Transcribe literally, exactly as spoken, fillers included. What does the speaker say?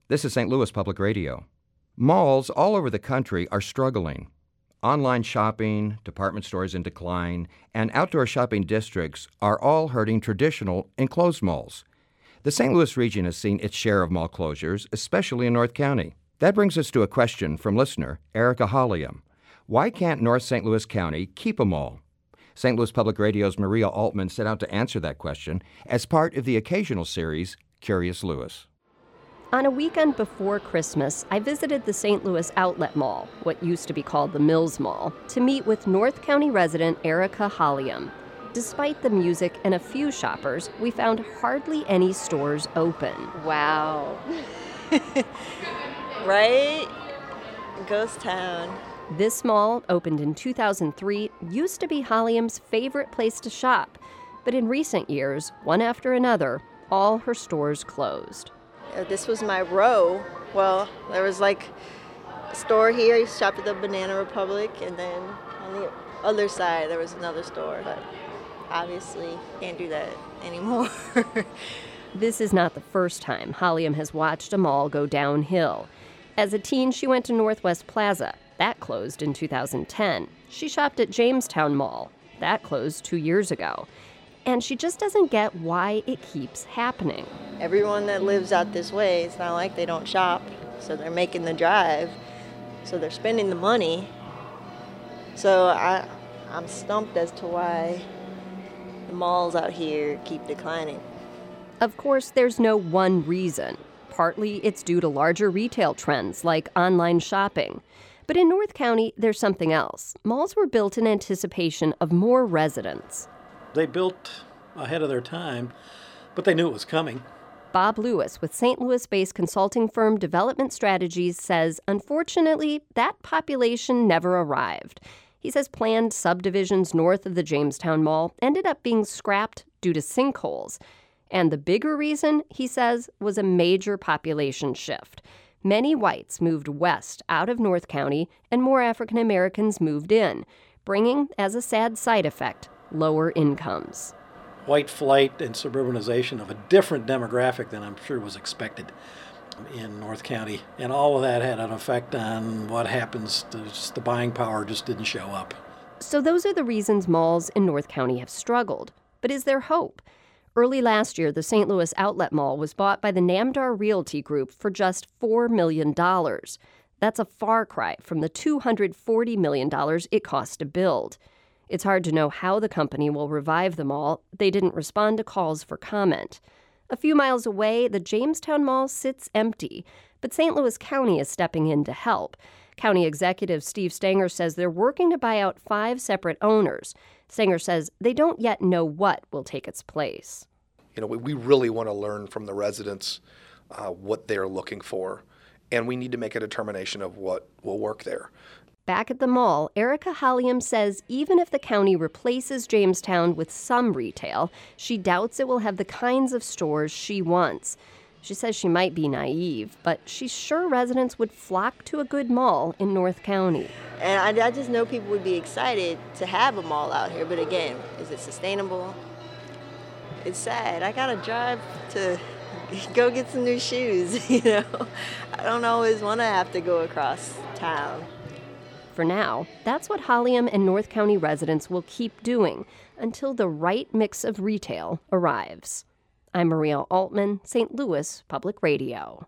This is Saint Louis Public Radio. Malls all over the country are struggling. Online shopping, department stores in decline, and outdoor shopping districts are all hurting traditional enclosed malls. The Saint Louis region has seen its share of mall closures, especially in North County. That brings us to a question from listener Erica Holliam. Why can't North Saint Louis County keep a mall? Saint Louis Public Radio's Maria Altman set out to answer that question as part of the occasional series, Curious Louis. On a weekend before Christmas, I visited the Saint Louis Outlet Mall, what used to be called the Mills Mall, to meet with North County resident Erica Holliam. Despite the music and a few shoppers, we found hardly any stores open. Wow. Right? Ghost town. This mall, opened in two thousand three, used to be Holliam's favorite place to shop. But in recent years, one after another, all her stores closed. This was my row. Well, there was like a store here, you shopped at the Banana Republic, and then on the other side there was another store. But obviously can't do that anymore. This is not the first time Holliam has watched a mall go downhill. As a teen, she went to Northwest Plaza. That closed in two thousand ten. She shopped at Jamestown Mall. That closed two years ago. And she just doesn't get why it keeps happening. Everyone that lives out this way, it's not like they don't shop, so they're making the drive, so they're spending the money. So I, I'm stumped as to why the malls out here keep declining. Of course, there's no one reason. Partly it's due to larger retail trends like online shopping. But in North County, there's something else. Malls were built in anticipation of more residents. They built ahead of their time, but they knew it was coming. Bob Lewis with Saint Louis-based consulting firm Development Strategies says, unfortunately, that population never arrived. He says planned subdivisions north of the Jamestown Mall ended up being scrapped due to sinkholes. And the bigger reason, he says, was a major population shift. Many whites moved west out of North County, and more African Americans moved in, bringing, as a sad side effect, lower incomes. White flight and suburbanization of a different demographic than I'm sure was expected in North County. And all of that had an effect on what happens. To just the buying power just didn't show up. So those are the reasons malls in North County have struggled. But is there hope? Early last year, the Saint Louis Outlet Mall was bought by the Namdar Realty Group for just four million dollars. That's a far cry from the two hundred forty million dollars it cost to build. It's hard to know how the company will revive the mall. They didn't respond to calls for comment. A few miles away, the Jamestown Mall sits empty, but Saint Louis County is stepping in to help. County Executive Steve Stenger says they're working to buy out five separate owners. Stenger says they don't yet know what will take its place. You know, we, we really want to learn from the residents uh, what they're looking for, and we need to make a determination of what will work there. Back at the mall, Erica Holliam says even if the county replaces Jamestown with some retail, she doubts it will have the kinds of stores she wants. She says she might be naive, but she's sure residents would flock to a good mall in North County. And I, I just know people would be excited to have a mall out here, but again, is it sustainable? It's sad. I gotta drive to go get some new shoes, you know? I don't always want to have to go across town. For now, that's what Holliam and North County residents will keep doing until the right mix of retail arrives. I'm Maria Altman, Saint Louis Public Radio.